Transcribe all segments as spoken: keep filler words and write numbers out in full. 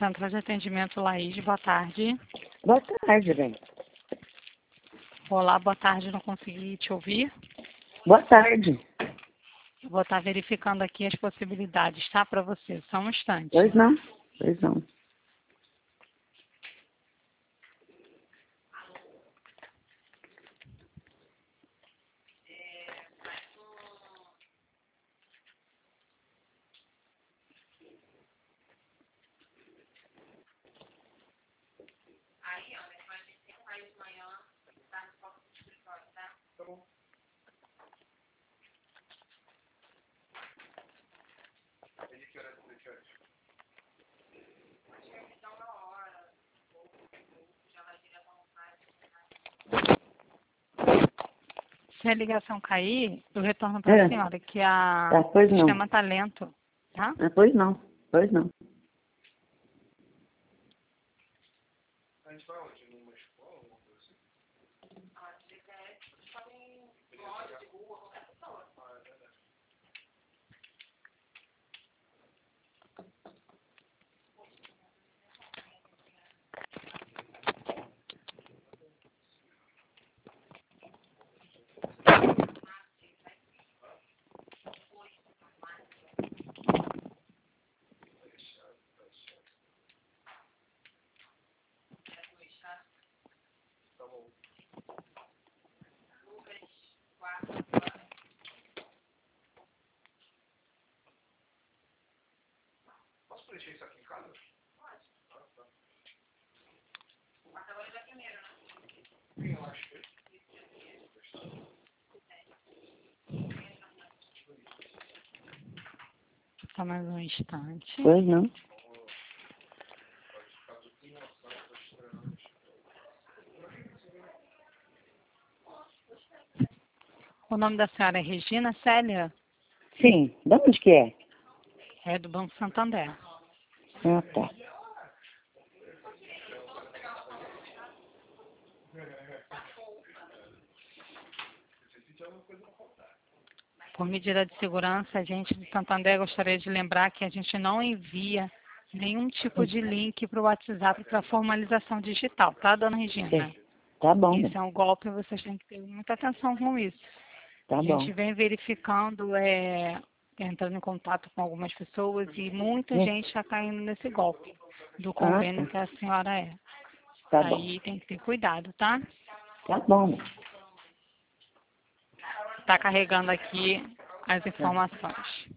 Central de Atendimento Laís, boa tarde. Boa tarde, bem. Olá, boa tarde, não consegui te ouvir. Boa tarde. Vou estar verificando aqui as possibilidades, tá, para você. Só um instante. Pois não, pois não. Se a ligação cair, eu retorno para a É. senhora, que a Tá, pois não. sistema está lento, tá? Ah, pois não, pois não. A gente vai onde? Numa escola, alguma coisa assim? Ah, se é, em loja de rua, qualquer pessoa. Ah, é verdade. Tá bom. Posso preencher isso aqui em casa? Pode. Ah, tá. Mas agora já é primeiro, né? Sim, eu acho que Só mais um instante. Pois não. O nome da senhora é Regina Célia? Sim, de onde que é? É do Banco Santander. Ah, tá. Por medida de segurança, a gente do Santander gostaria de lembrar que a gente não envia nenhum tipo de link para o WhatsApp para formalização digital, tá, dona Regina? Sim. Tá bom, Isso bem. é um golpe, vocês têm que ter muita atenção com isso. Tá A bom. gente vem verificando, é, entrando em contato com algumas pessoas e muita Hum. gente está caindo nesse golpe do Ah, convênio tá. que a senhora é. Tá bom. Aí tem que ter cuidado, tá? Tá bom, bem. Está carregando aqui as Tá. informações.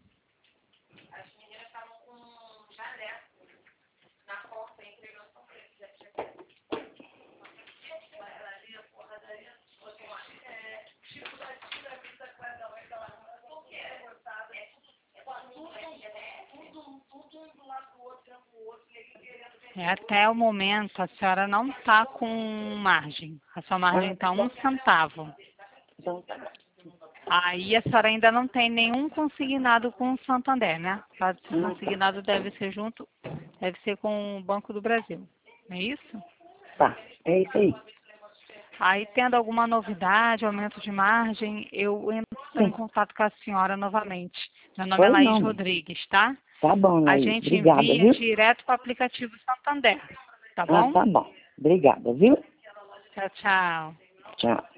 É, até o momento a senhora não está com margem. A sua margem Ah, está um centavo. então tá. Aí a senhora ainda não tem nenhum consignado com o Santander, né? Para ser Ah, tá. consignado deve ser junto, deve ser com o Banco do Brasil. Não é isso? Tá, é isso aí. Aí tendo alguma novidade, aumento de margem, eu entro em Sim. contato com a senhora novamente. Meu nome é Pois Laís não, bem. Rodrigues, tá? Tá bom, A Laís. gente Obrigada, envia viu? direto para o aplicativo Santander, tá Ah, bom? tá bom. Obrigada, viu? Tchau, tchau. Tchau.